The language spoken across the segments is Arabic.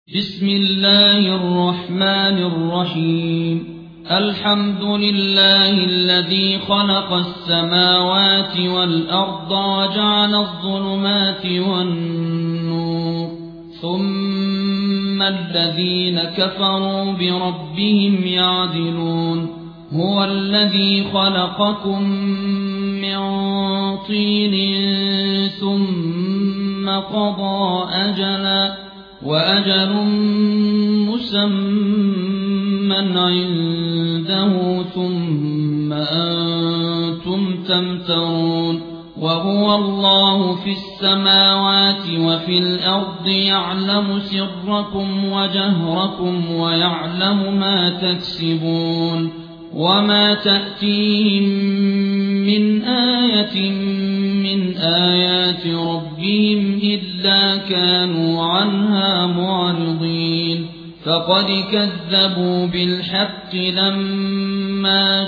بسم الله الرحمن الرحيم. الحمد لله الذي خلق السماوات والأرض وجعل الظلمات والنور، ثم الذين كفروا بربهم يعدلون. هو الذي خلقكم من طين ثم قضى أجلا وأجل مسمى عنده ثم أنتم تمترون. وهو الله في السماوات وفي الأرض يعلم سركم وجهركم ويعلم ما تكسبون. وما تأتيهم من آية من آيات ربهم إلا كانوا عنها معرضين. فقد كذبوا بالحق لما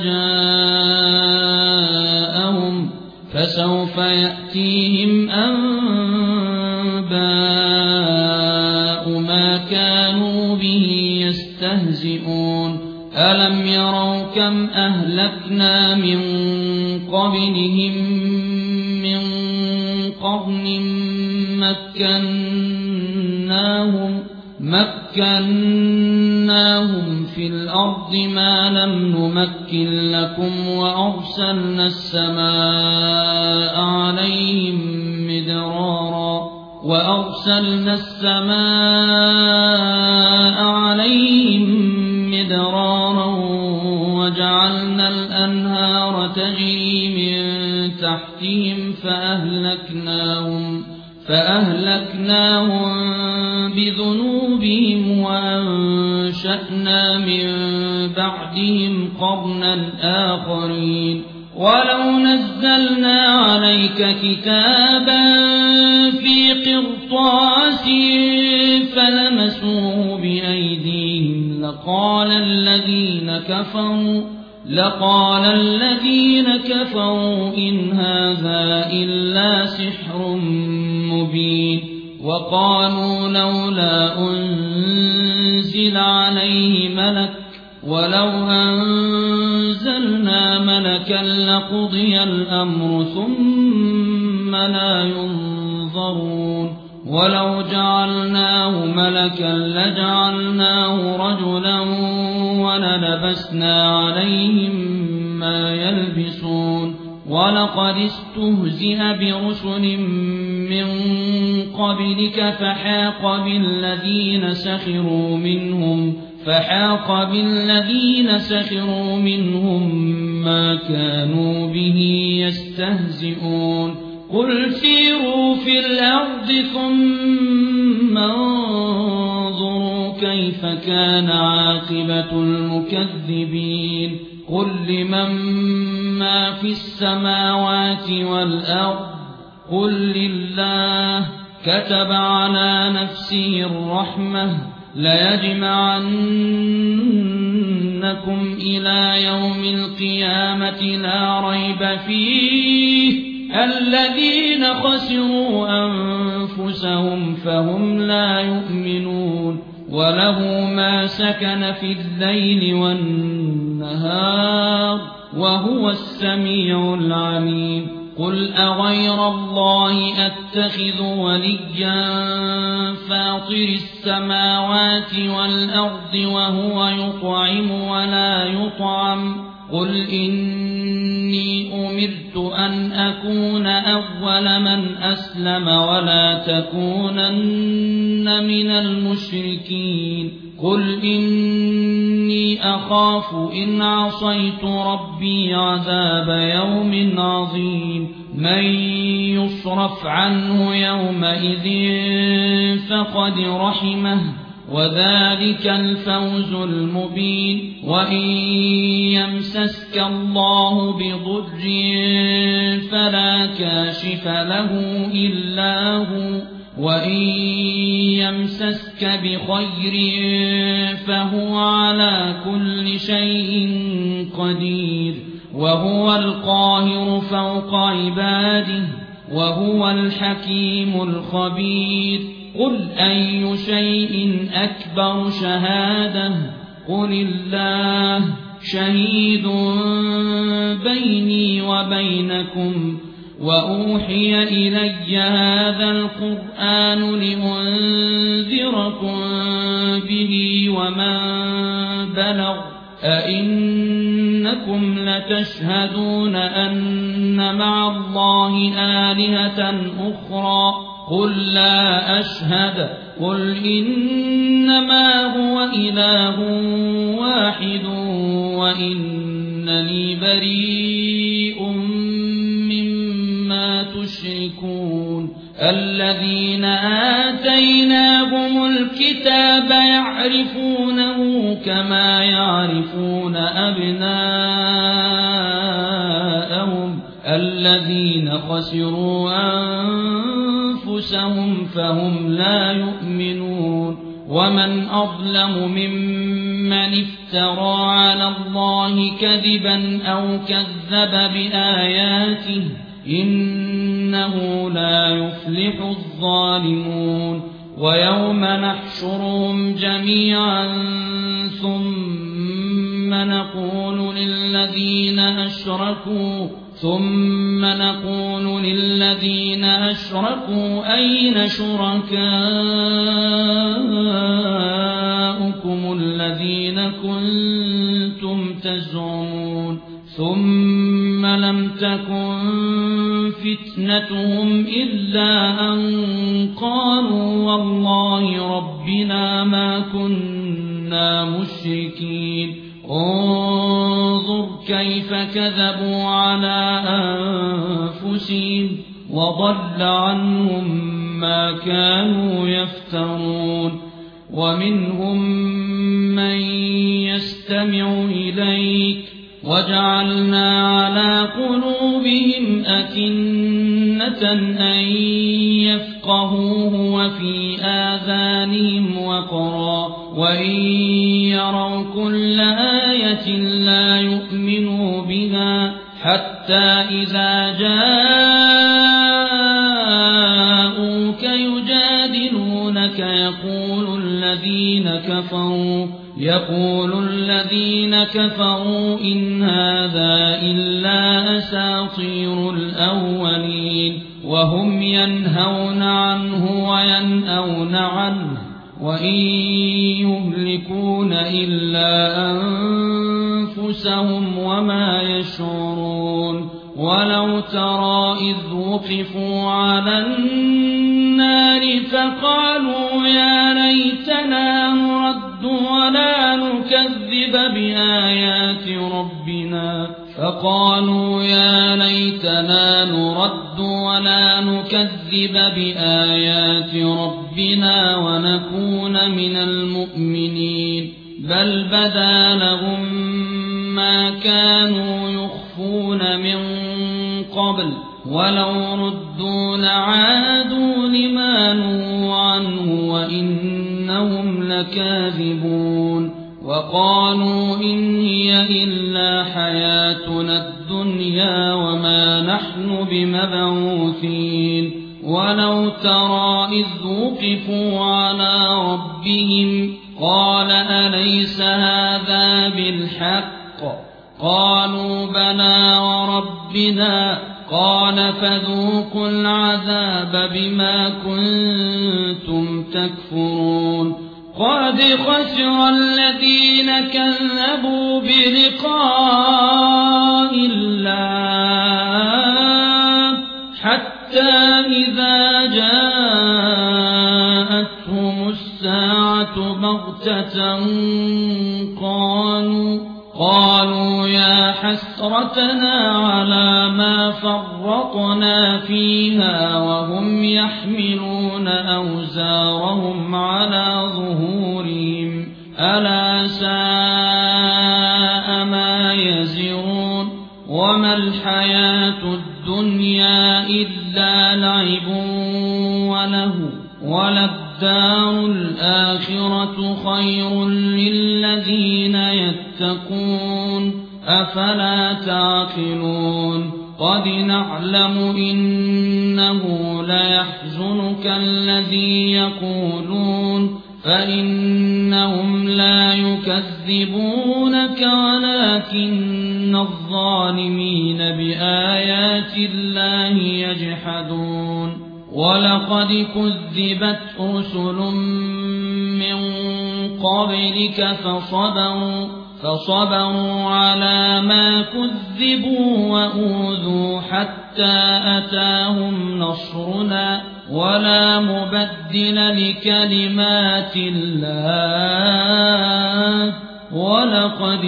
جاءهم، فسوف يأتيهم أنباء ما كانوا به يستهزئون. ألم يروا كم أهلكنا من قبلهم من قرن مكناهم في الأرض ما لم نمكن لكم، وأرسلنا السماء عليهم مدرارا وجعلنا الأنهار تجري من تحتهم فأهلكناهم بذنوبهم وأنشأنا من بعدهم قرنا آخرين. ولو نزلنا عليك كتابا في قرطاس فلمسوه بأيديهم لقال الذين كفروا إن هذا إلا سحر مبين. وقالوا لولا أنزل عليه ملك، ولو أنزلنا ملكا لقضي الأمر ثم لا ينظرون. ولو جعلناه ملكا لجعلناه رجلا وللبسنا عليهم ما يلبسون. ولقد استهزئ برسل من قبلك فحاق بالذين سخروا منهم ما كانوا به يستهزئون. قل سيروا في الأرض ثم انظروا كيف كان عاقبة المكذبين. قل لمن ما في السماوات والأرض قل لله. كتب على نفسه الرحمة ليجمعنكم إلى يوم القيامة لا ريب فيه. الذين خسروا أنفسهم فهم لا يؤمنون. وله ما سكن في الليل والنهار وهو السميع العليم. قل أغير الله أتخذ وليا فاطر السماوات والأرض وهو يطعم ولا يطعم. قل إني أمرت أن أكون أول من أسلم ولا تكونن من المشركين. قل إني أخاف إن عصيت ربي عذاب يوم عظيم. من يصرف عنه يومئذ فقد رحمه وذلك الفوز المبين. وإن يمسسك الله بضر فلا كاشف له إلا هو، وإن يمسسك بخير فهو على كل شيء قدير. وهو القاهر فوق عباده وهو الحكيم الخبير. قل أي شيء أكبر شهادة قل الله شهيد بيني وبينكم وأوحي إلي هذا القرآن لأنذركم به ومن بلغ أئنكم لتشهدون أن مع الله آلهة أخرى قل لا أشهد قل إنما هو إله واحد وإنني بريء مما تشركون الذين آتيناهم الكتاب يعرفونه كما يعرفون أبناءهم الذين خسروا أنفسهم فهم لا يؤمنون ومن أظلم ممن افترى على الله كذبا أو كذب بآياته إنه لا يفلح الظالمون ويوم نحشرهم جميعا ثم نقول للذين أشركوا أين شركاؤكم الذين كنتم تزعمون ثم لم تكن فتنتهم إلا أن قالوا والله ربنا ما كنا مشركين انظر كيف كذبوا على أنفسهم وضل عنهم ما كانوا يفترون ومنهم من يستمع إليك وجعلنا على قلوبهم أكنة أن يفقهوه وفي آذانهم وقرا وإن يروا كل آية لا يؤمنوا بها حتى إذا جاءوك يجادلونك يقول الذين كفروا إن هذا إلا أساطير الأولين وهم ينهون عنه وينأون عنه وإن يهلكون إلا أنفسهم وما يشعرون ولو ترى إذ وقفوا على النار فقالوا يا ليتنا نرد ولا نكذب بآيات ربنا ونكون من المؤمنين بل بدا لهم ما كانوا يخفون من قبل ولو ردوا لعادوا لما نهوا عنه وإنهم لكاذبون وقالوا إن هي إلا حياتنا الدنيا وما نحن بمبعوثين ولو ترى إذ وقفوا على ربهم قال أليس هذا بالحق قالوا بلى وربنا قال فذوقوا العذاب بما كنتم تكفرون قد خسر الذين كذبوا بلقاء الله حتى إذا جاءتهم الساعة بغتة قالوا يا حسرتنا على ما فرطنا فيها وهم يحملون أوزارهم على ظهورهم ألا ساء ما يزرون وما الحياة الدنيا إلا لعب وله وللدار الآخرة خير للذين يتقون أفلا تعقلون قد نعلم إنه ليحزنك الذي يقولون فإنهم لا يكذبونك ولكن الظالمين بآيات الله يجحدون ولقد كذبت رسل من قبلك فصبروا على ما كذبوا وأوذوا حتى أتاهم نصرنا ولا مبدل لكلمات الله ولقد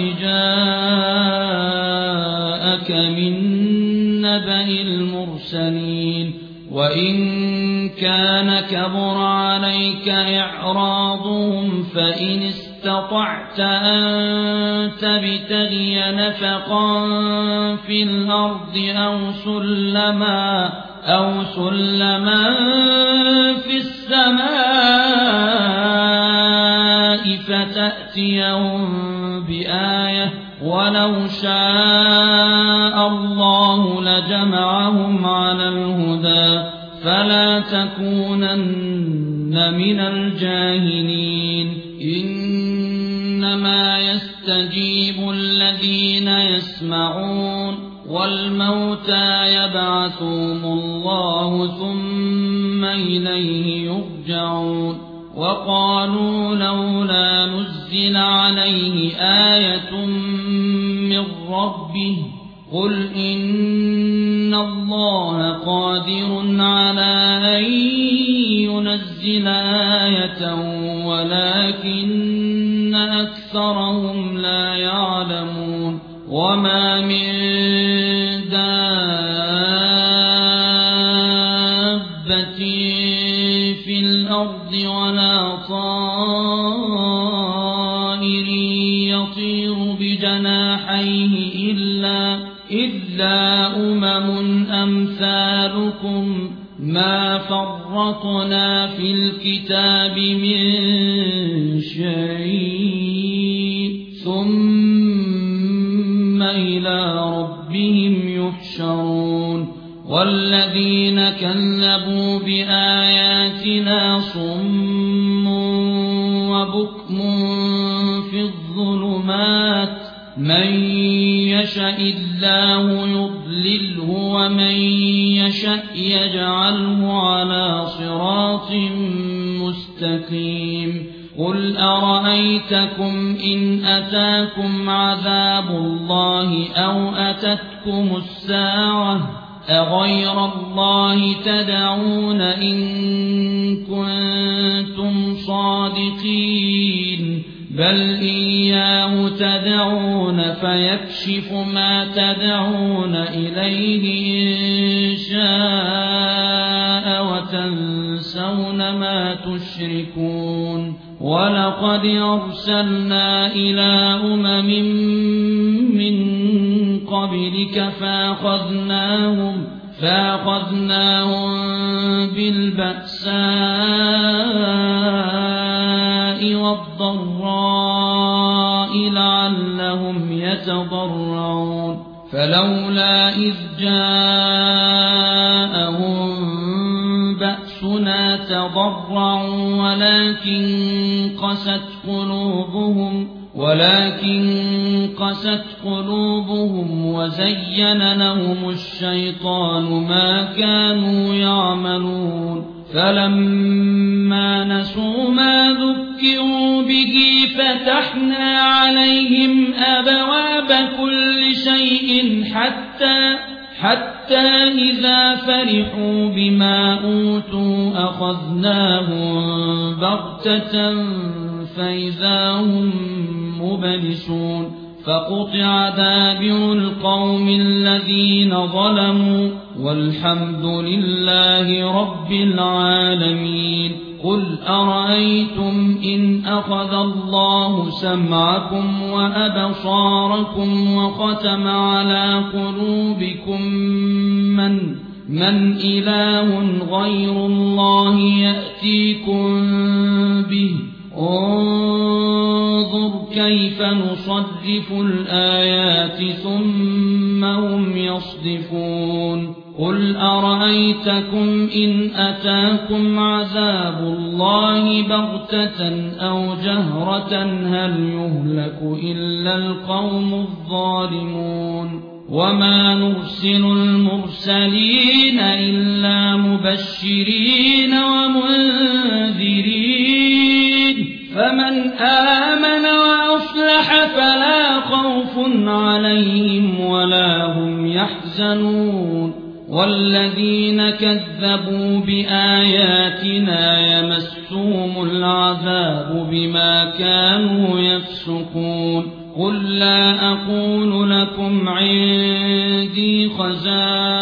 جاءك من نبأ المرسلين وإن كان كبر عليك إعراضهم فإن استطعت أن تبتغي نفقا في الأرض أو سلما في السماء فتأتيهم بآية ولو شاء الله لجمعهم على الهدى فلا تكونن من الجاهلين إنما يستجيب الذين يسمعون والموتى يبعثهم الله ثم إليه يرجعون وقالوا لولا نزل عليه آية من ربه قل إن الله قادر على أن ينزل آية ولكن أكثرهم لا يعلمون وما من دابة في الأرض ولا طائر يطير بجناحيه إلا أمثالكم ما فرطنا في الكتاب من شيء ثم إلى ربهم يحشرون والذين كذبوا بآياتنا صم وبكم في الظلمات من يشاء الله يضلله ومن يشاء يجعله على صراط مستقيم قل أرأيتكم إن أتاكم عذاب الله أو أتتكم الساعة أغير الله تدعون إن كنتم صادقين بل إياه تدعون فيكشف ما تدعون إليه إن شاء وتنسون ما تشركون ولقد أرسلنا إلى من قبلك فأخذناهم بالبأساء والضراء لعلهم يتضرعون فلولا إذ جاءهم بأسنا تضرعوا ولكن قست قلوبهم وزين لهم الشيطان ما كانوا يعملون فلما نسوا ما ذكروا به فتحنا عليهم أبواب كل شيء حتى إذا فرحوا بما أوتوا أخذناهم بغتة فإذا هم مبلسون فقطع دابر القوم الذين ظلموا والحمد لله رب العالمين قل أرأيتم إن أخذ الله سمعكم وأبصاركم وختم على قلوبكم من إله غير الله يأتيكم به انظر كيف نصرف الآيات ثم ثم هم يصدفون قل أرأيتكم إن أتاكم عذاب الله بغتة أو جهرة هل يهلك إلا القوم الظالمون وما نرسل المرسلين إلا مبشرين ومنذرين فمن آمن وأصلح فلا خوف عليهم ولا هم يحزنون والذين كذبوا بآياتنا يمسهم العذاب بما كانوا يفسقون قل لا أقول لكم عندي خزائن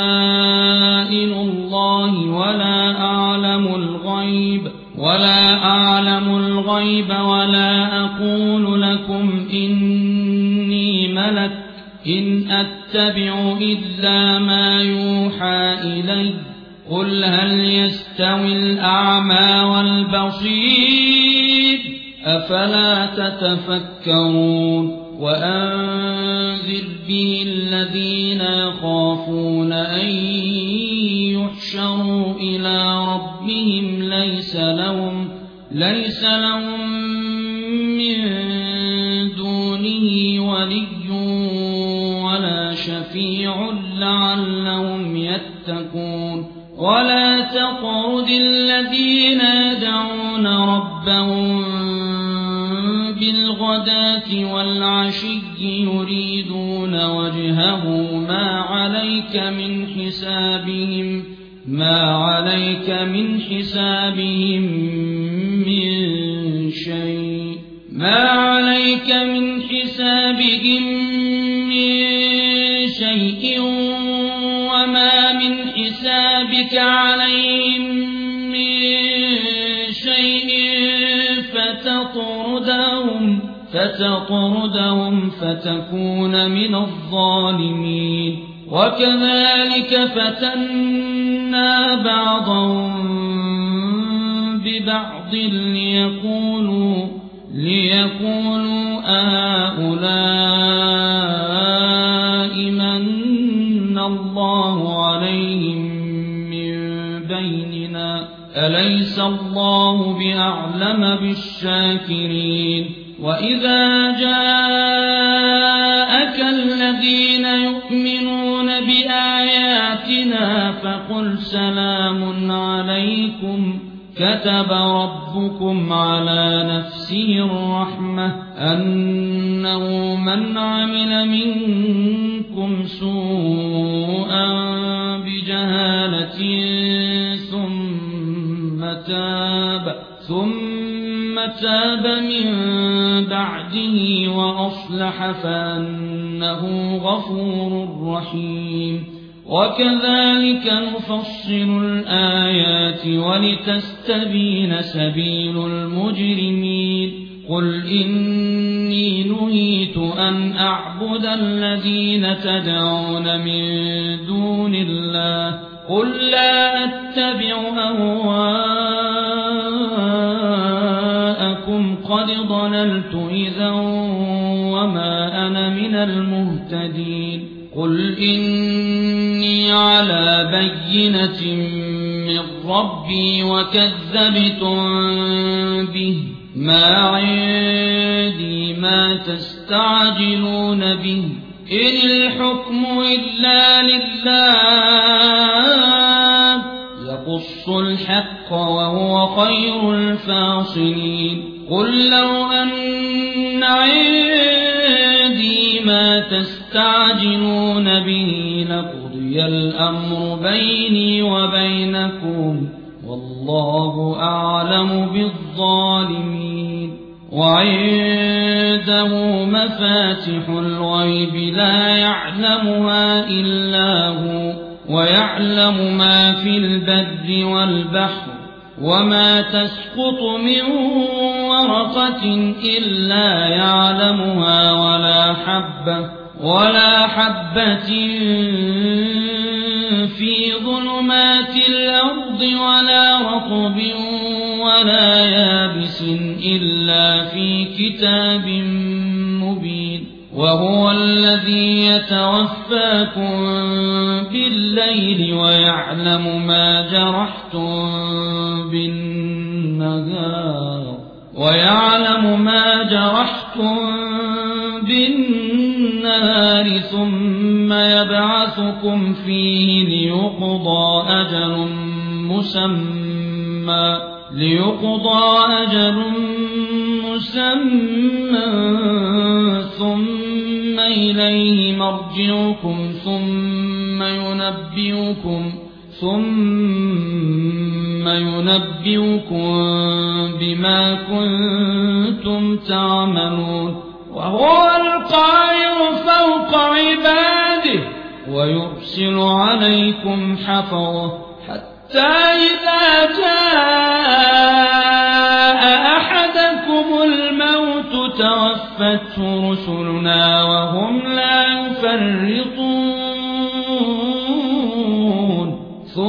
الله ولا أعلم الغيب ولا أقول لكم إني ملك إن أتبع إلا ما يوحى إلي قل هل يستوي الأعمى والبصير أفلا تتفكرون وأنذر به الذين يخافون أن يحشروا إلى ربهم ليس لهم من دونه ولي ولا شفيع لعلهم يتقون ولا تطرد الذين يدعون ربهم بالغداة والعشي يريدون وجهه ما عليك من حسابهم من شيء وما من حسابك عليهم من شيء فتطردهم فتكون من الظالمين وكذلك فتنا بعضهم ببعض ليقولوا أهؤلاء من الله عليهم من بيننا أليس الله بأعلم بالشاكرين وإذا جاءك الذين يؤمنون بآياتنا فقل سلام عليكم كتب ربكم على نفسه الرحمة أنه من عمل منكم سوءا بجهالة ثم تاب من بعده وأصلح فأنه غفور رحيم وكذلك نفصل الآيات ولتستبين سبيل المجرمين قل إني نهيت أن أعبد الذين تدعون من دون الله قل لا أتبع أهواءكم قد ضللت إذا وما أنا من المهتدين قل إني على بينة من ربي وكذبتم به ما عندي ما تستعجلون به إن الحكم إلا لله يقص الحق وهو خير الفاصلين قل لو أن عندي ما تستعجلون به لقضي الأمر بيني وبينكم والله أعلم بالظالمين وعنده مفاتح الغيب لا يعلمها إلا هو ويعلم ما في البر والبحر وما تسقط من ورقة إلا يعلمها ولا حبة في ظلمات الأرض ولا رطب ولا يابس إلا في كتاب مبين وهو الذي يتوفاكم بالليل ويعلم ما جرحتم بالنهار ثم يبعثكم فيه ليقضى أجل مسمى ثم إليه مرجعكم ثم ينبئكم بما كنتم تعملون وهو القاهر فوق عباده ويرسل عليكم حفظة حتى إذا جاء أحدكم الموت توفته رسلنا وهم لا يفرطون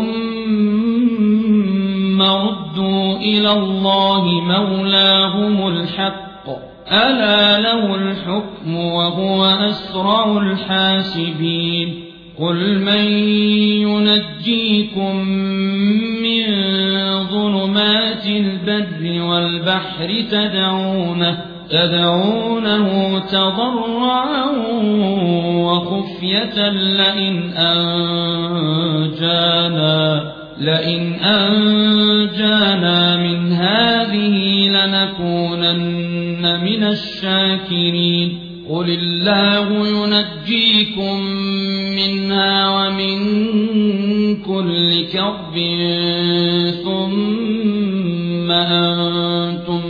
ثم ردوا إلى الله مولاهم الحق ألا له الحكم وهو أسرع الحاسبين قل من ينجيكم من ظلمات البر والبحر تدعونه تضرعا وخفية لئن أنجانا من هذه لنكونن من الشاكرين قل الله ينجيكم منها ومن كل كرب ثم أنتم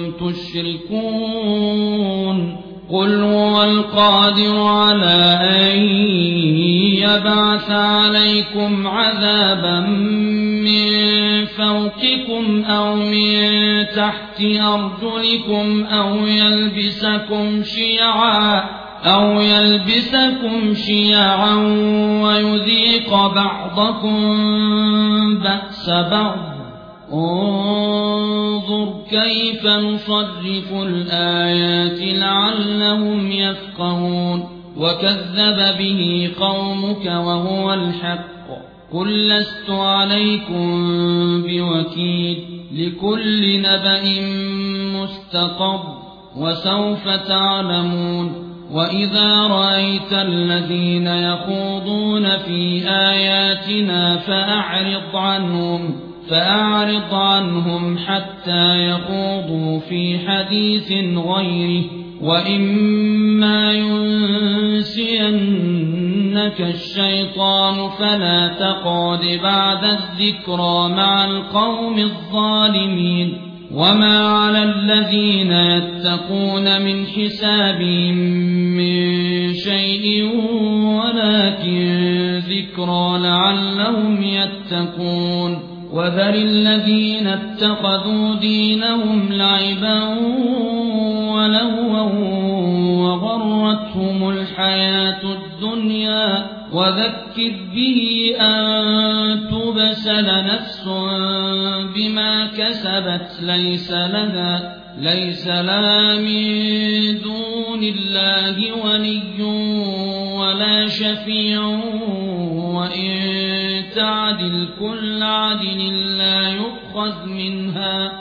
تشركون قل هو القادر على أن يبعث عليكم عذابا من فوقكم أو من تحت أرجلكم أو يلبسكم شيعا ويذيق بعضكم بأس بعض انظر كيف نصرف الآيات لعلهم يفقهون وكذب به قومك وهو الحق قل لست عليكم بوكيل لكل نبأ مستقر وسوف تعلمون وإذا رأيت الذين يخوضون في آياتنا فأعرض عنهم حتى يخوضوا في حديث غيره وإما ينسينك الشيطان فلا تقعد بعد الذكرى مع القوم الظالمين وما على الذين يتقون من حسابهم من شيء ولكن ذكرى لعلهم يتقون وذر الذين اتخذوا دينهم لعبا ولهوا وغرتهم الحياة الدنيا وذكر به أن تبسل نفس بما كسبت ليس لها من دون الله ولي ولا شفيع وإن تعدل كل عدل لا يؤخذ منها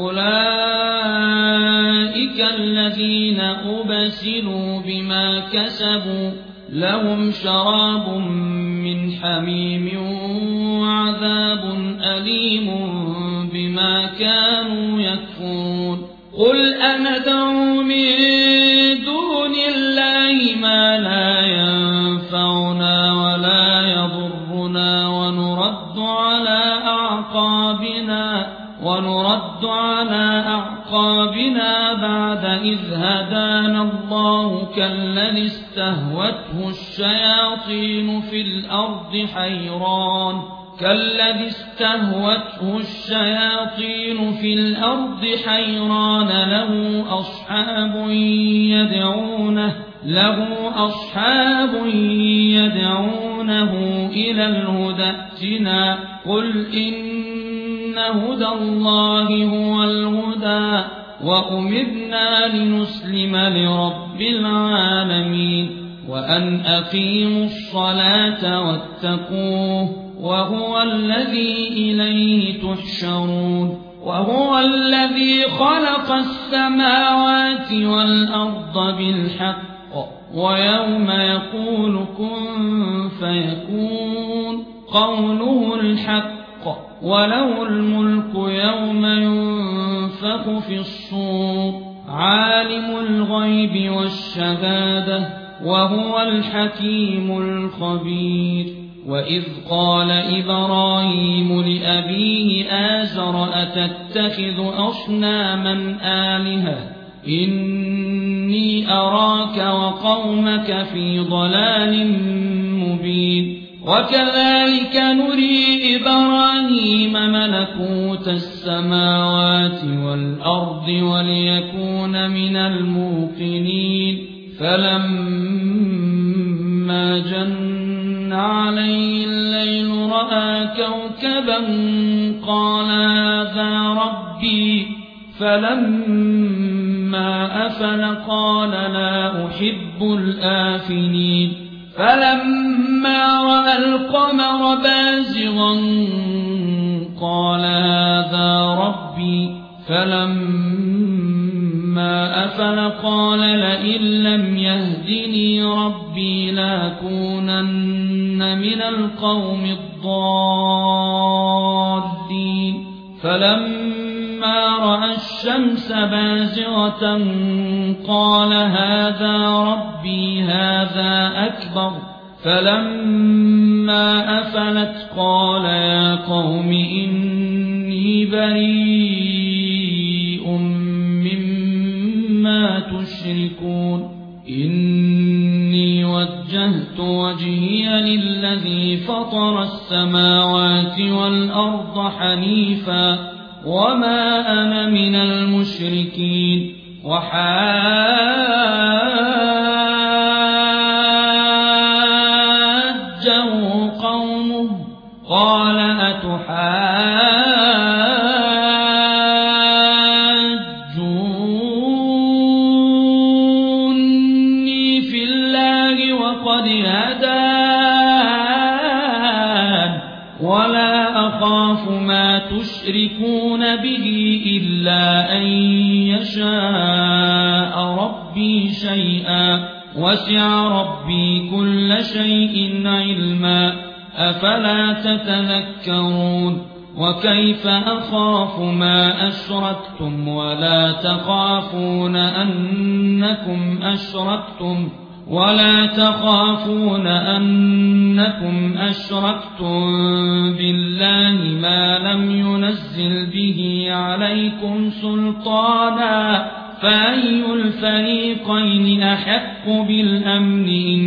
أولئك الذين أبسلوا بما كسبوا لهم شراب من حميم وعذاب أليم بما كانوا يكفرون قل أندعو من دون الله ما لا ينفعنا ولا يضرنا ونرد على أعقابنا بعد إذ هدانا الله كالذي استهوته الشياطين في الأرض حيران له أصحاب يدعونه إلى الهدى ائتنا قل إن هدى الله هو الهدى وأمرنا لنسلم لرب العالمين وأن أقيموا الصلاة واتقوه وهو الذي إليه تحشرون وهو الذي خلق السماوات والأرض بالحق ويوم يقول كن فيكون قوله الحق وله الملك يوم ينفخ في الصور عالم الغيب والشهادة وهو الحكيم الخبير وإذ قال إبراهيم لأبيه آزر أتتخذ أصناما آلهة إني أراك وقومك في ضلال مبين وكذلك نري إبراهيم ملكوت السماوات والأرض وليكون من الموقنين فلما جن عليه الليل رأى كوكبا قال هذا ربي فلما أفل قال لا أحب الآفلين فلما رأى القمر بازغا قال هذا ربي فلما أفل قال لئن لم يهدني ربي لأكونن من القوم الضالين فلما رأى الشمس بازغة قال هذا ربي هذا أكبر فلما أفلت قال يا قوم إني بريء مما تشركون إني وجهت وجهي للذي فطر السماوات والأرض حنيفا وما أنا من المشركين وحاجه قومه قال أتحاجوني في الله وقد هدان ولا أخاف ما تشركون به إلا أن يشاء ربي شيئا وسع ربي كل شيء علما أفلا تتذكرون وكيف أخاف ما أشركتم ولا تخافون أنكم أشركتم بالله ما لم ينزل به عليكم سلطانا فأي الفريقين أحق بالأمن إن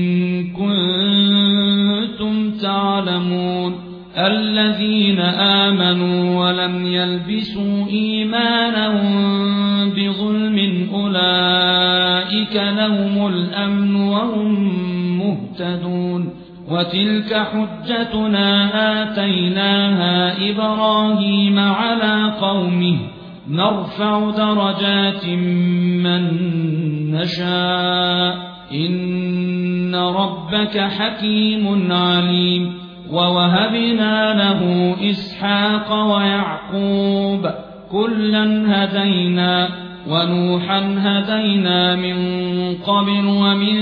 كنتم تعلمون الذين آمنوا ولم يلبسوا إيمانهم بظلم أولئك لهم الأمن وهم مهتدون وتلك حجتنا آتيناها إبراهيم على قومه نرفع درجات من نشاء إن ربك حكيم عليم ووهبنا له إسحاق ويعقوب كلا هدينا ونوحا هدينا من قبل ومن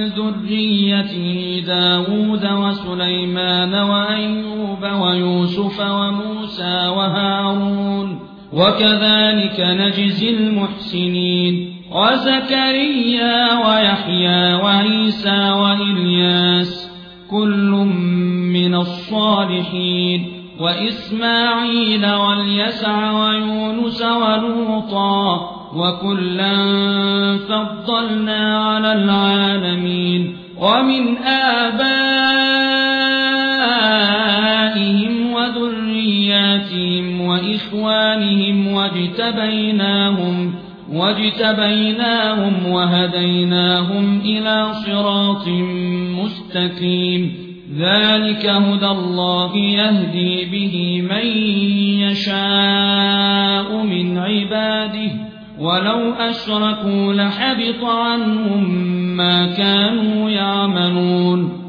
ذريته داود وسليمان وأيوب ويوسف وموسى وهارون وكذلك نجزي المحسنين وزكريا ويحيى وعيسى وإلياس كل من الصالحين وإسماعيل واليسع ويونس ولوطا وكلا فضلنا على العالمين ومن آبائهم وذرياتهم وإخوانهم واجتبيناهم وهديناهم إلى صراط مستقيم ذلك هدى الله يهدي به من يشاء من عباده ولو أشركوا لحبط عنهم ما كانوا يعملون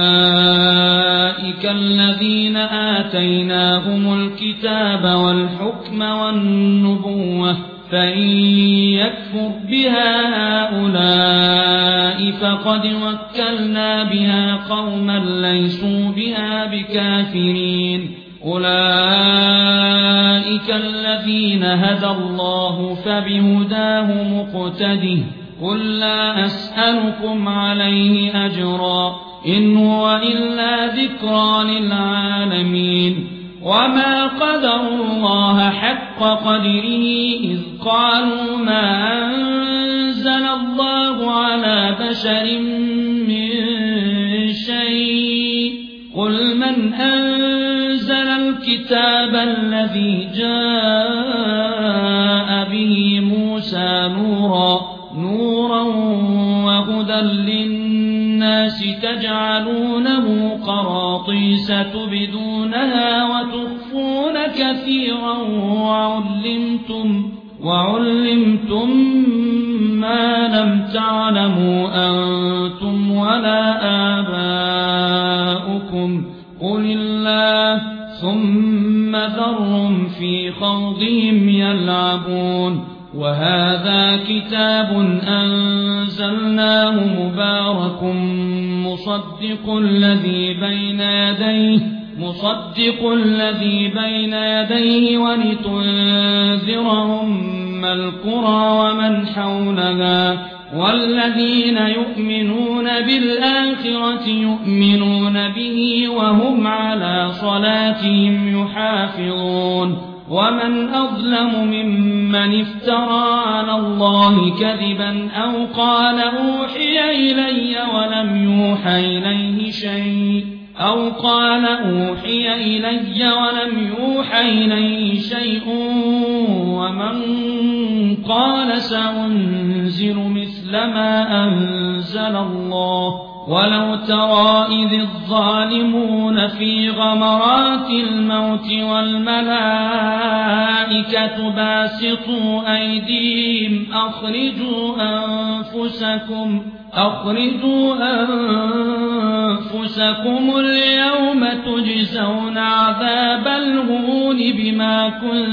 أولئك الذين آتيناهم الكتاب والحكم والنبوة فإن يكفر بها هؤلاء فقد وكلنا بها قوما ليسوا بها بكافرين أولئك الذين هدى الله فبهداه مقتده قل لا أسألكم عليه أجرا إن هو إلا ذكرى للعالمين وما قدروا الله حق قدره إذ قالوا ما أنزل الله على بشر من شيء قل من أنزل الكتاب الذي جاء به موسى نورا وهدى للناس تجعلونه قراطيس تبدونها وتخفون كثيرا وعلمتم ما لم تعلموا أنتم ولا آباؤكم قل الله ثم ذرهم في خوضهم يلعبون وهذا كتاب أنزلناه مبارك مصدق الذي بين يديه ولتنذر أم القرى ومن حولها والذين يؤمنون بالآخرة يؤمنون به وهم على صلاتهم يحافظون ومن أظلم ممن افترى على الله كذبا أو قال أوحي إلي ولم يوحى إليه شيء ومن قال سأنزل مثل ما أنزل الله ولو ترى إذ الظالمون في غمرات الموت والملائكة باسطوا أيديهم أخرجوا أنفسكم اليوم تجزون عذاب الهون بما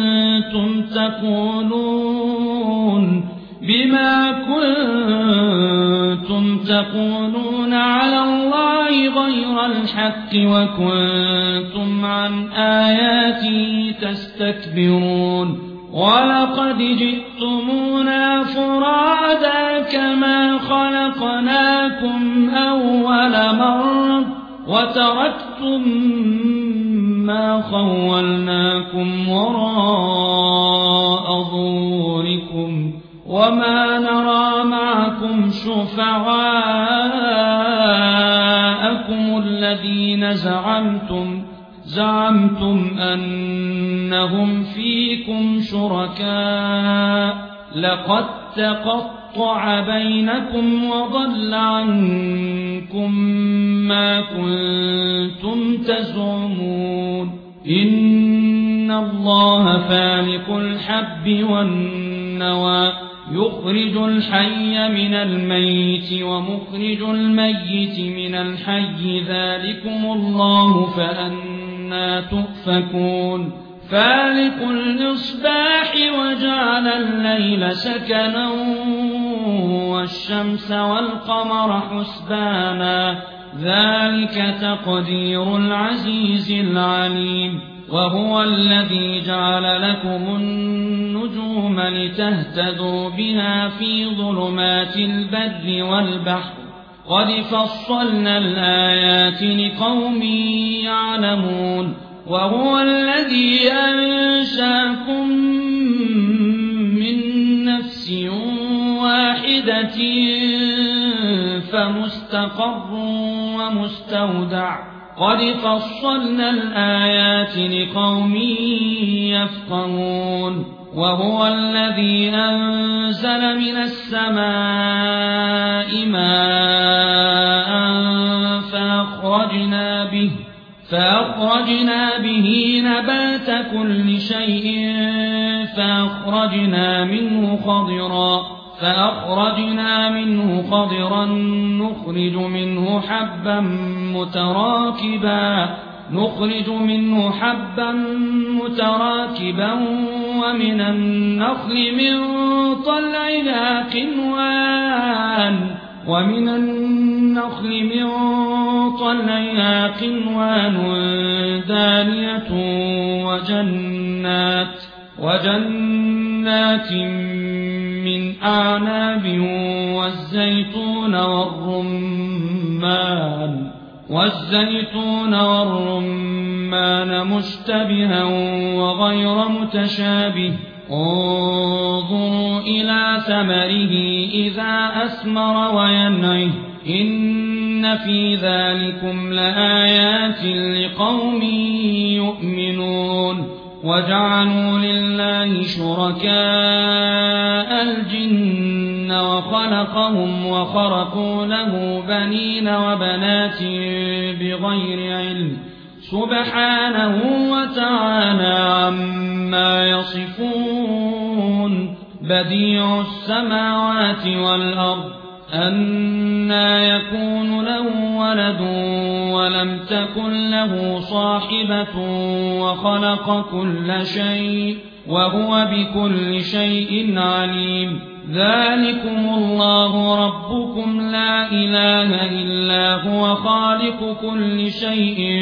كنتم تقولون على الله غير الحق وكنتم عن آياته تستكبرون ولقد جئتمونا فرادا كما خلقناكم أول مرة وتركتم ما خولناكم وراء ظهوركم وما نرى معكم شفعاءكم الذين زعمتم أنهم فيكم شركاء لقد تقطع بينكم وضل عنكم ما كنتم تزعمون إن الله فالق الحب والنوى يخرج الحي من الميت ومخرج الميت من الحي ذلكم الله فأنى تؤفكون فالق الإصباح وجعل الليل سكنا والشمس والقمر حسبانا ذلك تقدير العزيز العليم وهو الذي جعل لكم النجوم لتهتدوا بها في ظلمات البر والبحر قد فصلنا الآيات لقوم يعلمون وهو الذي أنشاكم من نفس واحدة فمستقر ومستودع قد فصلنا الآيات لقوم يفقهون وهو الذي أنزل من السماء ماء فأخرجنا به نبات كل شيء فأخرجنا منه خضرا نخرج منه حبا متراكبا ومن النخل من طلعها قنوان دانية وجنات من أعناب والزيتون والرمان مشتبها وغير متشابه انظروا إلى ثمره إذا أثمر وينعه إن في ذلكم لآيات لقوم يؤمنون وجعلوا لله شركاء الجن وخلقهم وخرقوا له بنين وبنات بغير علم سبحانه وتعالى عما يصفون بديع السماوات والأرض أنى يكون له ولد ولم تكن له صاحبة وخلق كل شيء وهو بكل شيء عليم ذلكم الله ربكم لا إله إلا هو خالق كل شيء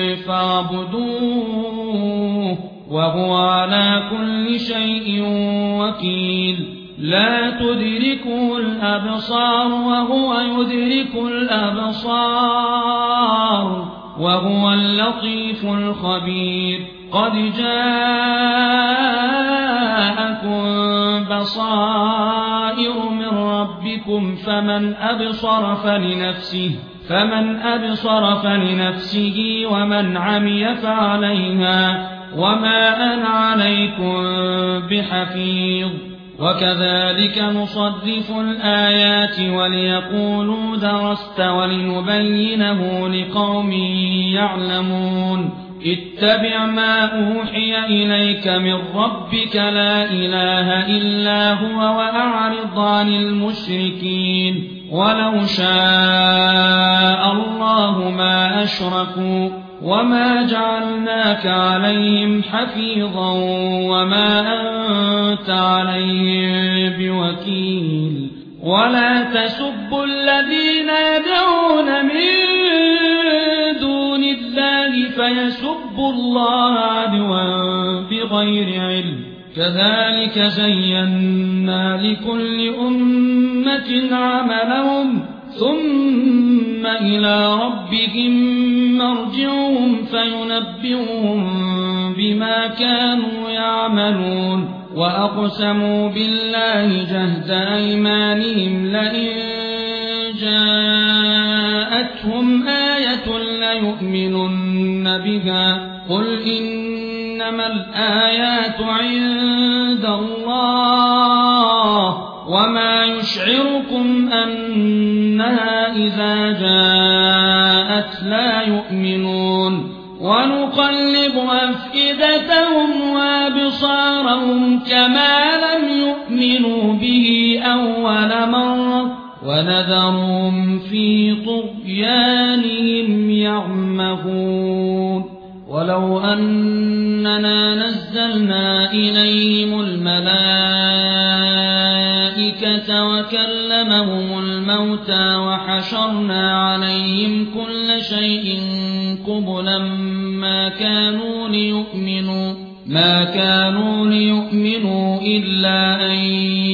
فاعبدوه وهو على كل شيء وكيل لا تدركه الأبصار وهو يدرك الأبصار وهو اللطيف الخبير قد جاءكم بصائر من ربكم فمن أبصر فلنفسه ومن عمي فعليها وما أنا عليكم بحفيظ وكذلك نصرف الآيات وليقولوا درست ولنبينه لقوم يعلمون اتبع ما أوحي إليك من ربك لا إله إلا هو وأعرض عن المشركين ولو شاء الله ما أشركوا وما جعلناك عليهم حفيظا وما أنت عليهم بوكيل ولا تسبوا الذين يدعون من دون الله فيسبوا الله عدوا بغير علم كذلك زينا لكل أمة عملهم ثم إلى ربهم مرجعهم فينبئهم بما كانوا يعملون وأقسموا بالله جهد أيمانهم لئن جاءتهم آية ليؤمنن بها قل إنما الآيات عند الله وما يشعركم أنها إذا جاءت لا يؤمنون ونقلب أفئدتهم وأبصارهم كما لم يؤمنوا به أول مرة ونذرهم في طغيانهم يعمهون ولو أننا نزلنا إليهم الملائكة وكلمهم الموتى وحشرنا عليهم كل شيء قبلا ما كانوا ليؤمنوا إلا أن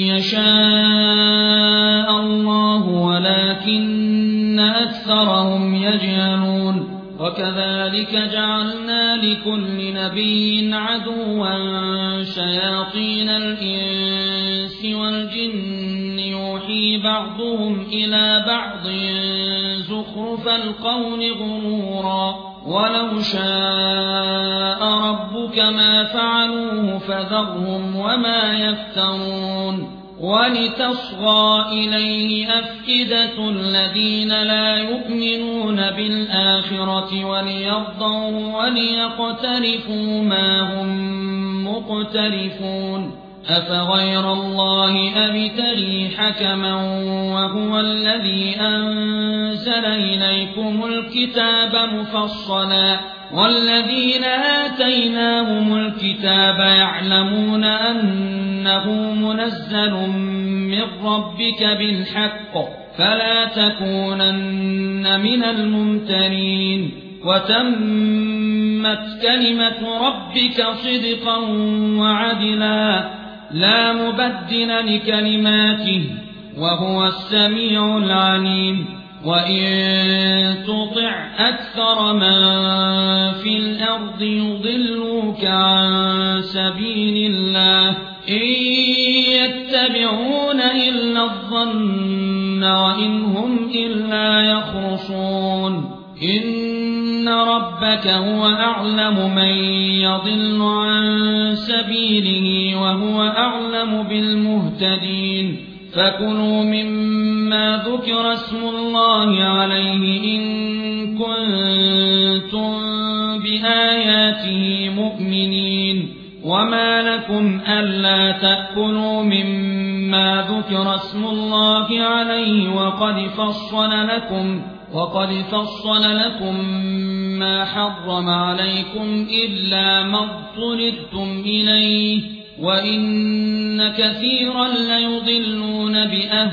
يشاء الله ولكن أكثرهم يجهلون وكذلك جعلنا لكل نبي عدوا شياطين الإنس والجن يوحي بعضهم إلى بعض زخرف القول غرورا ولو شاء ربك ما فعلوه فذرهم وما يفترون ولتصغى إليه أفئدة الذين لا يؤمنون بالآخرة وليرضوا وليقترفوا ما هم مختلفون أفغير الله أبتغي حكما وهو الذي أنزل إليكم الكتاب مفصلا والذين آتيناهم الكتاب يعلمون أنه منزل من ربك بالحق فلا تكونن من الممترين وتمت كلمة ربك صدقا وعدلا لا مبدل لكلماته وهو السميع العليم وإن تطع أكثر من في الأرض يضلوك عن سبيل الله إن يتبعون إلا الظن وإن هم إلا يخرصون إن ربك هو أعلم من يضل عن سبيله وهو أعلم بالمهتدين فكلوا مما ذكر اسم الله عليه إن كنتم بآياته مؤمنين وما لكم ألا تأكلوا مما ذكر اسم الله عليه وقد فصل لكم ما حرم عليكم إلا ما اضطررتم إليه وإن كثيرا ليضلون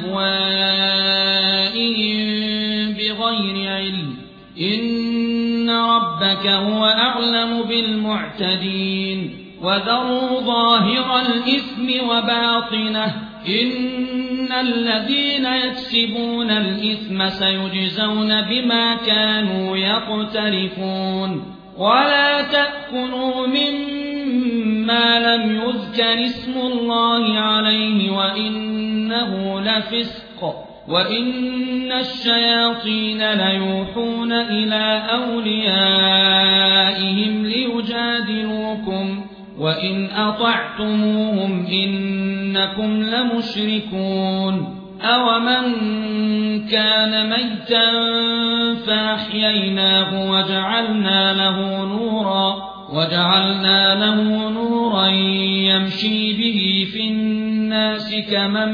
بأهوائهم بغير علم إن ربك هو أعلم بالمعتدين وذروا ظاهر الإثم وباطنه إن الذين يكسبون الإثم سيجزون بما كانوا يقترفون ولا تأكلوا مما لم يذكر اسم الله عليه وإنه لفسق وإن الشياطين ليوحون إلى أوليائهم ليجادلوكم وإن أطعتموهم إنكم لمشركون أومن كان ميتا فأحييناه وجعلنا له نورا يمشي به في الناس كمن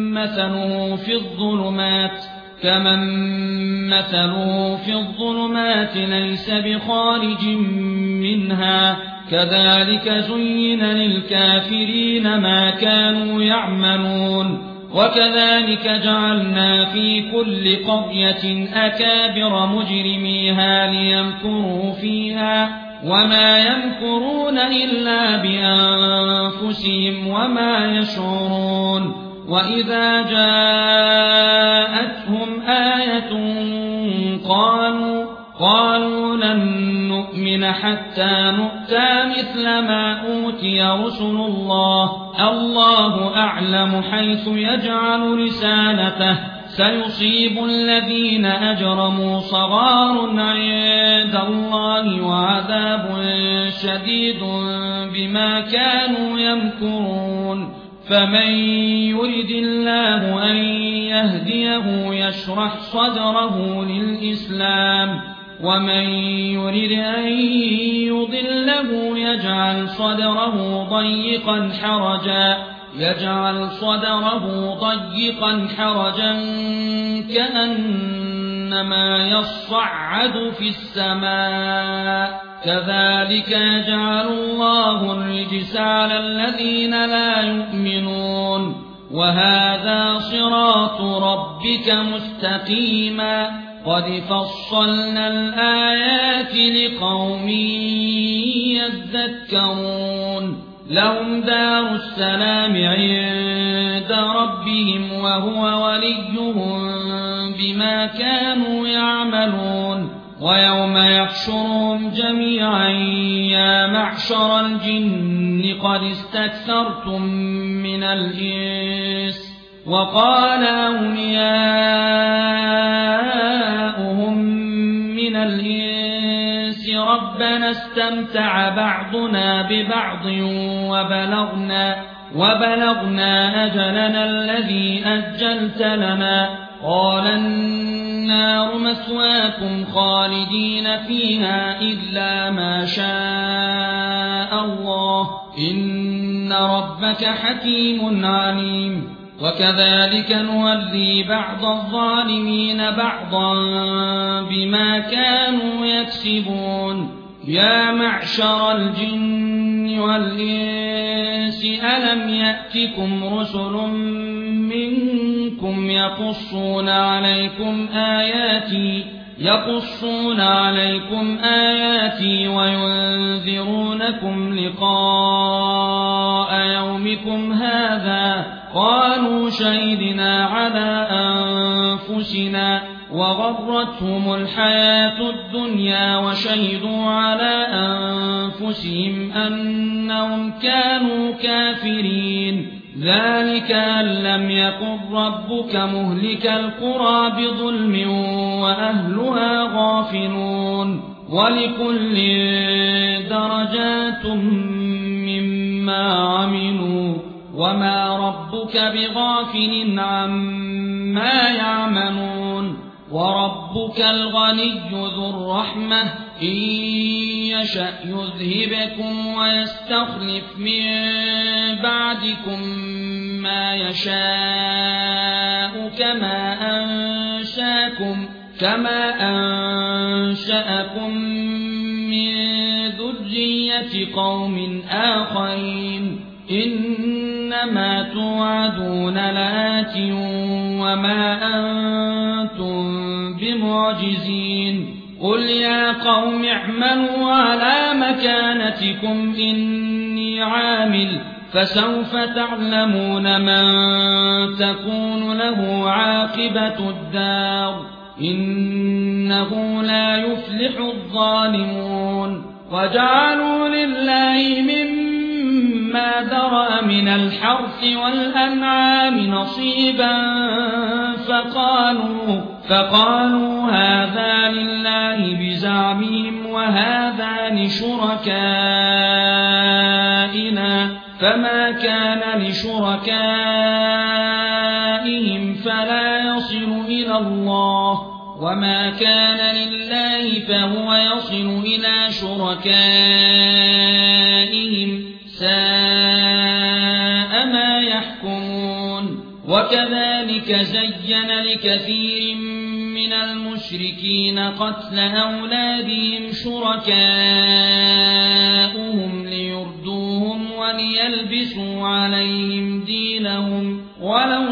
مثله في الظلمات ليس بخارج منها كذلك زين للكافرين ما كانوا يعملون وكذلك جعلنا في كل قرية أكابر مجرميها ليمكروا فيها وما يمكرون إلا بأنفسهم وما يشعرون وإذا جاءتهم آية قالوا لن نؤمن حتى نؤتى مثل ما أوتي رسل الله أعلم حيث يجعل رسالته سيصيب الذين أجرموا صغار عند الله وعذاب شديد بما كانوا يمكرون فمن يرد الله أن يهديه يشرح صدره للإسلام ومن يرد أن يضله يجعل صدره ضيقا حرجا كأنما يصعد في السماء كذلك يجعل الله الرجس على الذين لا يؤمنون وهذا صراط ربك مستقيما قد فصلنا الآيات لقوم يذكرون لهم دار السلام عند ربهم وهو وليهم بما كانوا يعملون ويوم يحشرهم جميعا يا معشر الجن قد استكثرتم من الإنس وقال أولياؤهم من الإنس ربنا استمتع بعضنا ببعض وبلغنا أجلنا الذي أجلت لنا قال النار مثواكم خالدين فيها إلا ما شاء الله إن ربك حكيم عليم وكذلك نولي بعض الظالمين بعضا بما كانوا يكسبون يا معشر الجن والإنس ألم يأتكم رسل منكم يقصون عليكم آياتي وينذرونكم لقاء يومكم هذا قالوا شهدنا على أنفسنا وغرتهم الحياة الدنيا وشهدوا على أنفسهم أنهم كانوا كافرين ذلك أن لم يكن ربك مهلك القرى بظلم وأهلها غافلون ولكل درجات مما عملوا وما ربك بغافل عما يعملون وربك الغني ذو الرحمة إن يشأ يذهبكم ويستخلف من بعدكم ما يشاء كما أنشأكم من ذرية قوم آخرين إنما توعدون لآت وما أنتم بمعجزين قل يا قوم اعملوا على مكانتكم إني عامل فسوف تعلمون من تكون له عاقبة الدار إنه لا يفلح الظالمون وجعلوا لله مما ذرأ من الحرث والأنعام نصيبا فقالوا هذا لله بزعمهم وهذا لشركائنا فما كان لشركائهم فلا يصل إلى الله وما كان لله فهو يصل إلى شركائهم ساء ما يحكمون وكذلك زين لكثير من المشركين قتل أولادهم شركاؤهم ليردوهم وليلبسوا عليهم دينهم ولو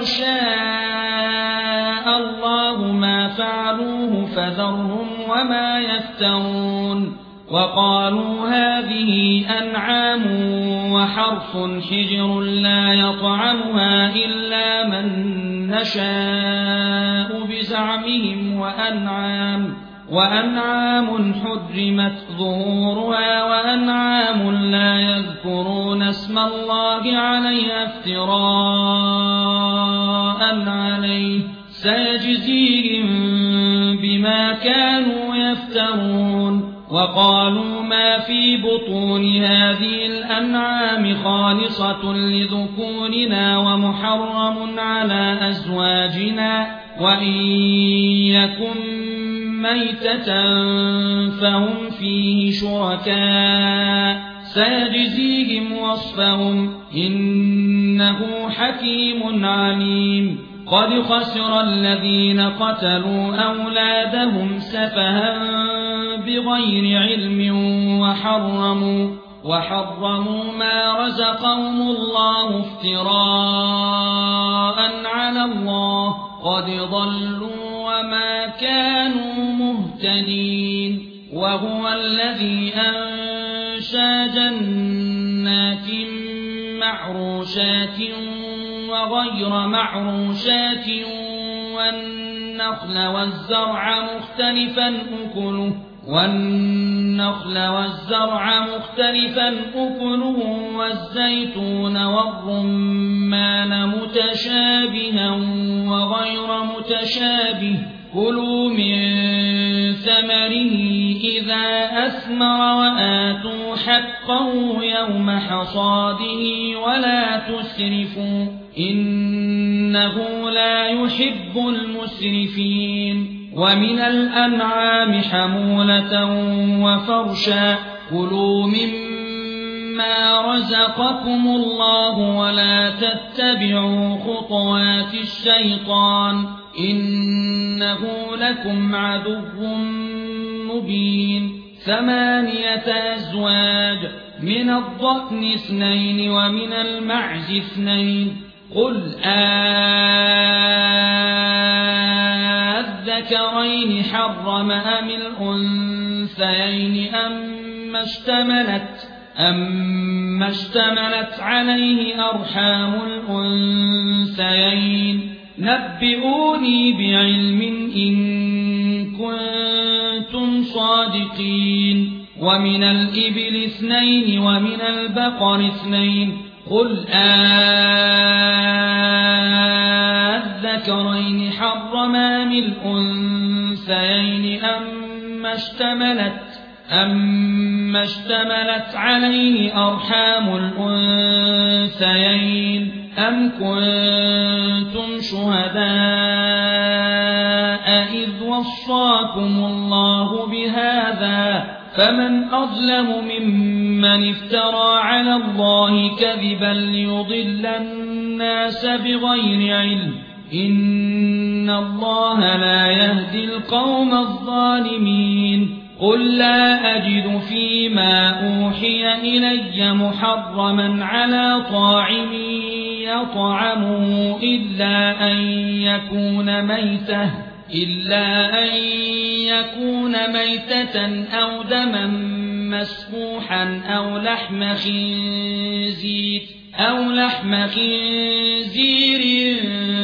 شاء الله ما فعلوه فذرهم وما يفترون وقالوا هذه أنعام وحرث حجر لا يطعمها إلا من نشاء بزعمهم وأنعام حرمت ظهورها وأنعام لا يذكرون اسم الله عليها افتراء عليه سيجزيهم بما كانوا يفترون وقالوا ما في بطون هذه الأنعام خالصة لذكورنا ومحرم على أزواجنا وإن يكن ميتة فهم فيه شركاء سيجزيهم وصفهم إنه حكيم عليم قد خسر الذين قتلوا أولادهم سفها بغير علم وحرموا ما رزقهم الله افتراء على الله قد ضلوا وما كانوا مهتدين وهو الذي أنشأ جنات معروشات وغير معروشات والنخل والزرع مختلفا أكله والزيتون والرمان متشابها وغير متشابه كلوا من ثمره إذا أثمر وآتوا حقه يوم حصاده ولا تسرفوا إنه لا يحب المسرفين ومن الأنعام حمولة وفرشا كلوا مما مما رزقكم الله ولا تتبعوا خطوات الشيطان إنه لكم عدو مبين 8 أزواج من الضأن 2 ومن المعز 2 قل أذكرين حرم أم الأنثيين أما اشتملت عليه أرحام الأنثيين نبئوني بعلم إن كنتم صادقين ومن الإبل 2 ومن البقر 2 قل أذكرين حرم أم الأنثيين أما اشتملت عليه أرحام الأنثيين أم كنتم شهداء إذ وصاكم الله بهذا فمن أظلم ممن افترى على الله كذبا ليضل الناس بغير علم إن الله لا يهدي القوم الظالمين قل لا أجد فيما أوحي إلي محرما على طاعم يطعمه إلا أن يكون ميتة أو دما مسفوحا أو لحم خنزير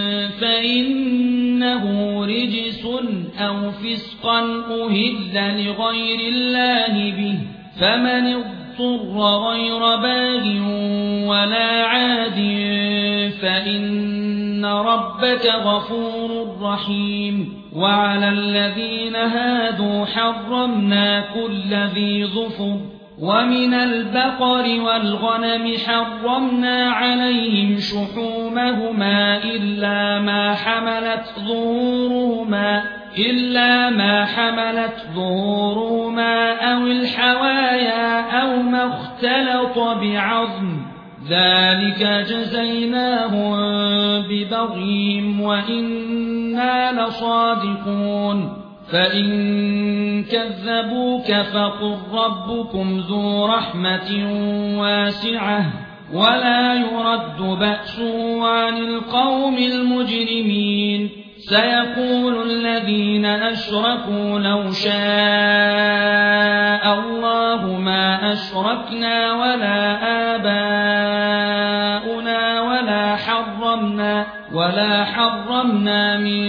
فإنه رجس أو فسقا أهل لغير الله به فمن اضطر غير باغ ولا عاد فإن ربك غفور رحيم وعلى الذين هادوا حرمنا كل ذي ظفر ومن البقر والغنم حرمنا عليهم شحومهما إلا ما حملت ظهورهما أو الحوايا أو ما اختلط بعظم ذلك جزيناهم ببغيهم وإنا لصادقون فإن كذبوك فقل ربكم ذو رحمة واسعة ولا يرد بأسه عن القوم المجرمين سيقول الذين أشركوا لو شاء الله ما أشركنا ولا آباؤنا ولا حرمنا من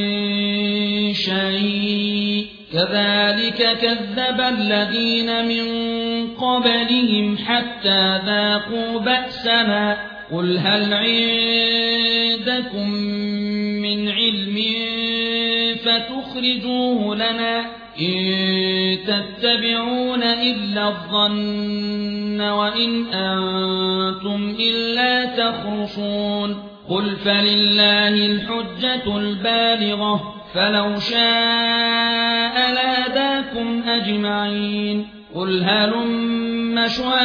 شيء كذلك كذب الذين من قبلهم حتى ذاقوا بأسنا قل هل عندكم من علم فتخرجوه لنا إن تتبعون إلا الظن وإن أنتم إلا تخرصون قل فلله الحجة البالغة فلو شاء لهداكم أجمعين قل هلم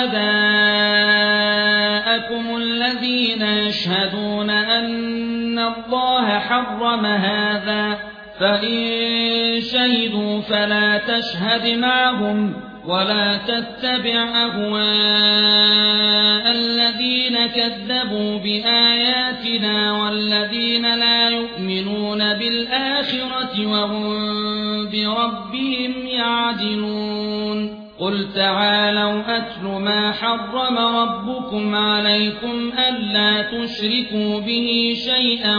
شهداءكم الذين يشهدون أن الله حرم هذا فإن شهدوا فلا تشهد معهم ولا تتبع أهواء الذين كذبوا بآياتنا والذين لا يؤمنون بالآخرة وهم بربهم يعدلون قل تعالوا أتل ما حرم ربكم عليكم ألا تشركوا به شيئا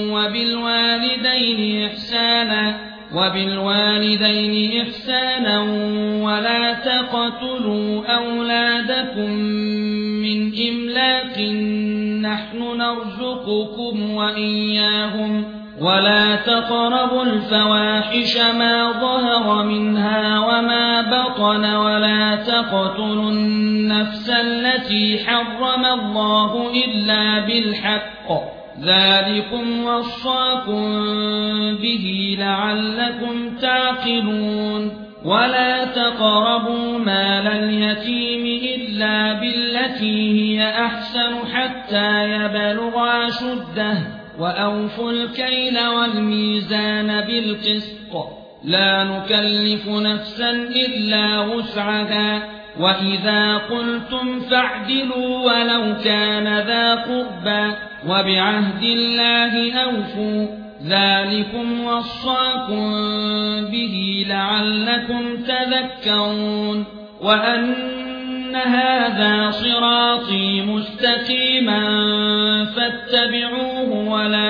وبالوالدين إحسانا ولا تقتلوا أولادكم من إملاق نحن نرزقكم وإياهم ولا تقربوا الفواحش ما ظهر منها وما بطن ولا تقتلوا النفس التي حرم الله إلا بالحق ذلكم وصاكم به لعلكم تعقلون ولا تقربوا مال اليتيم إلا بالتي هي أحسن حتى يبلغ أشده وأوفوا الكيل والميزان بالقسط لا نكلف نفسا إلا وسعها وإذا قلتم فاعدلوا ولو كان ذا قربى وبعهد الله أوفوا ذلكم وصاكم به لعلكم تذكرون وأن هذا صراطي مستقيما فاتبعوه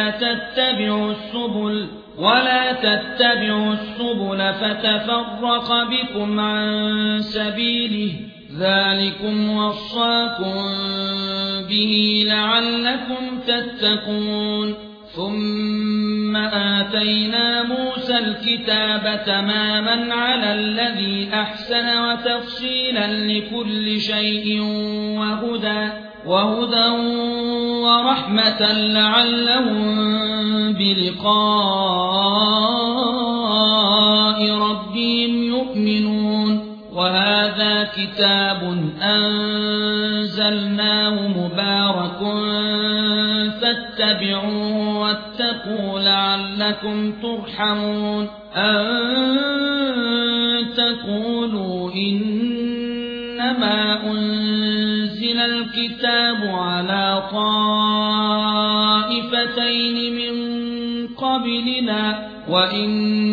ولا تتبعوا السبل فتفرق بكم عن سبيله ذلكم وصاكم به لعلكم تتقون ثم آتينا موسى الكتاب تماما على الذي أحسن وتفصيلا لكل شيء وهدى ورحمة لعلهم بلقاء ربهم يؤمنون وهذا كتاب أنزلناه مبارك فاتبعوه واتقوا لعلكم ترحمون أن تقولوا إنما أنزل الكتاب على طائفتين من قبلنا وإن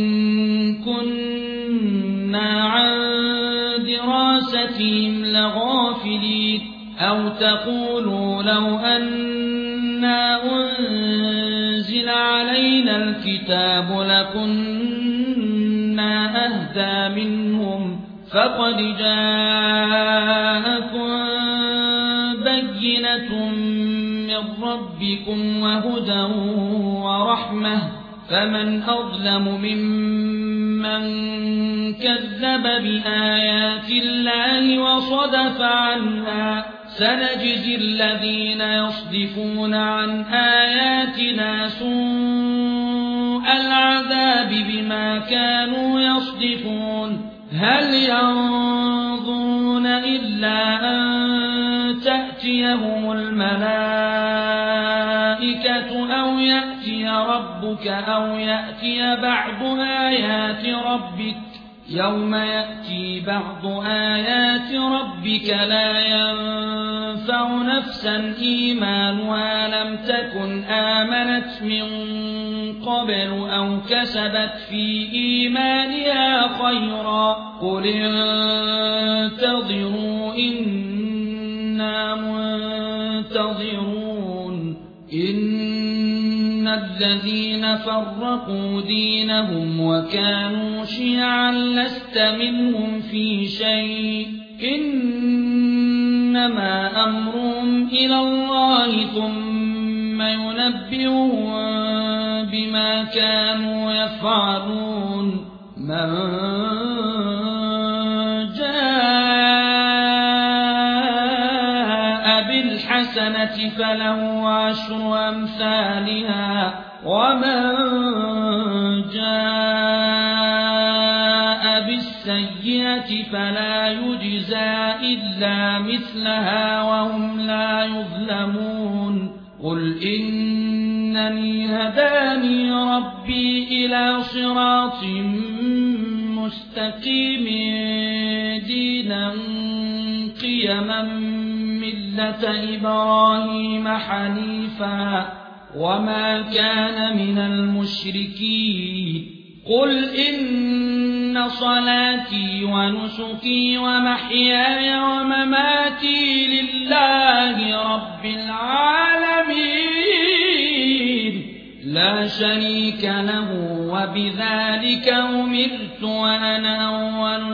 كنا عن دراستهم لغافلين أو تقولوا لو أنا أنزل علينا الكتاب لكنا أهدى منهم فقد جاءكم بينة من ربكم وهدى ورحمة فمن أظلم ممن كذب بآيات الله وصدف عنها سنجزي الذين يصدفون عن آياتنا سوء العذاب بما كانوا يصدفون هل ينظرون إلا أن تأتيهم الملائكة أو يأتي ربك أو يأتي بعض آيات ربك يوم يأتي بعض آيات ربك لا ينفع نفسا إيمانها لم تكن آمنت من قبل أو كسبت في إيمانها خيرا قل انتظروا إنا منتظرون إن الذين فرقوا دينهم وكانوا شيعا لست منهم في شيء إنما أمرهم إلى الله ثم ينبئهم بما كانوا يفعلون من جاء بالحسنة فله عشر أمثالها ومن جاء بالسيئة فلا يجزى إلا مثلها وهم لا يظلمون قل إنني هداني ربي إلى صراط مستقيم دينا قيما ملة إبراهيم حنيفا وما كان من المشركين قل إن صلاتي ونسكي ومحياي ومماتي لله رب العالمين لا شريك له وبذلك أمرت وأنا أول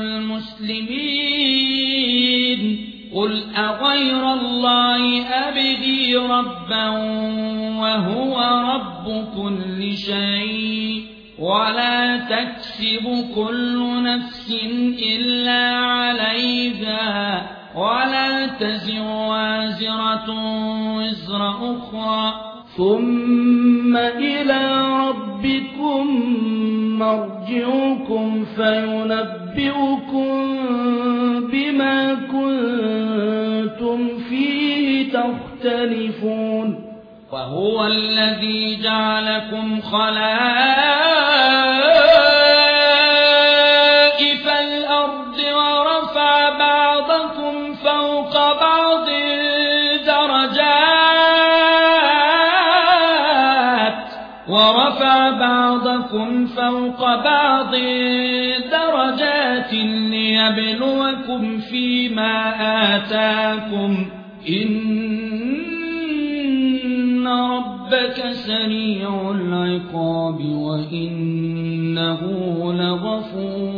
المسلمين قل أغير الله أبغي ربا وهو رب كل شيء ولا تكسب كل نفس إلا عليها ولا تزر وازرة وزر أخرى ثم إلى ربكم مرجعكم فينبئكم بما كنتم فيه تختلفون وهو الذي جعلكم خلائف الأرض ورفع بعضكم فوق بعض درجات ليبلوكم فيما آتاكم إن ربك سريع العقاب وإنه لغفور